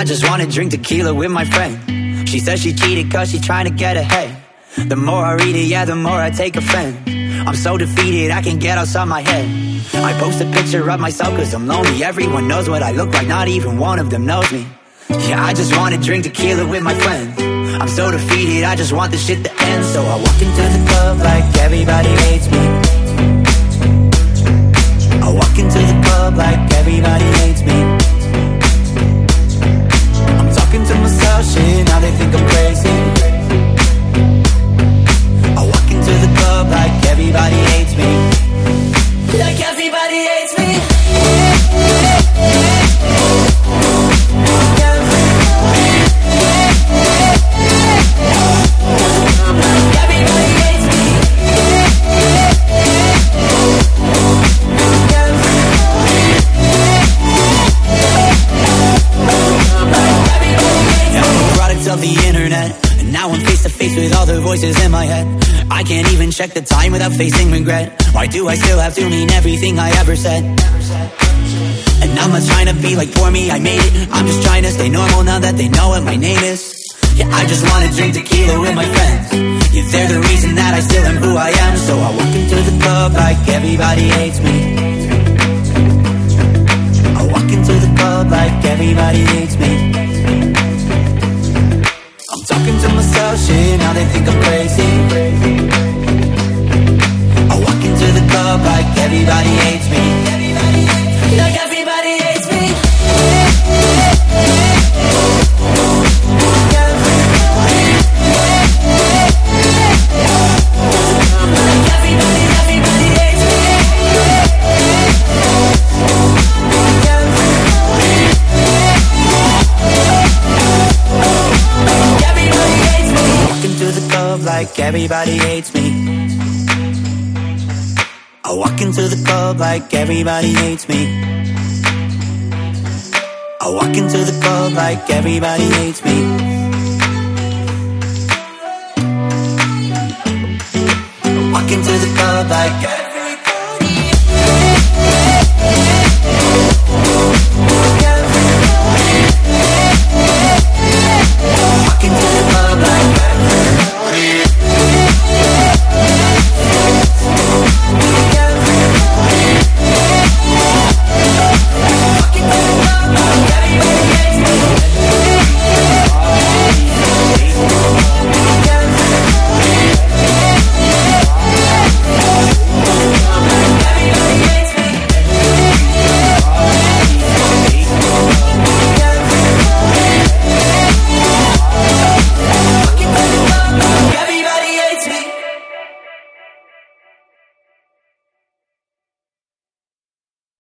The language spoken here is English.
I just wanna drink tequila with my friend. She says she cheated cause she's trying to get ahead. The more I read it, yeah, the more I take offense. I'm so defeated, I can't get outside my head. I post a picture of myself cause I'm lonely. Everyone knows what I look like, not even one of them knows me. Yeah, I just wanna drink tequila with my friends. I'm so defeated, I just want this shit to end. So I walk into the club like everybody hates me. I walk into the club like everybody hates me. I'm talking to myself, shit, now they think I'm crazy. I walk into the club like everybody hates me. Like everybody hates me. Of the internet, and now I'm face to face with all the voices in my head. I can't even check the time without facing regret. Why do I still have to mean everything I ever said? And I'm not trying to be like poor me, I made it. I'm just trying to stay normal now that they know what my name is. Yeah, I just wanna drink tequila with my friends. Yeah, they're the reason that I still am who I am. So I walk into the club like everybody hates me. I walk into the club like everybody hates me. Talking to myself, shit, now they think I'm crazy. I walk into the club like everybody hates me. Like everybody hates me. Like everybody hates me. I walk into the club like everybody hates me. I walk into the club like everybody hates me. I walk into the club like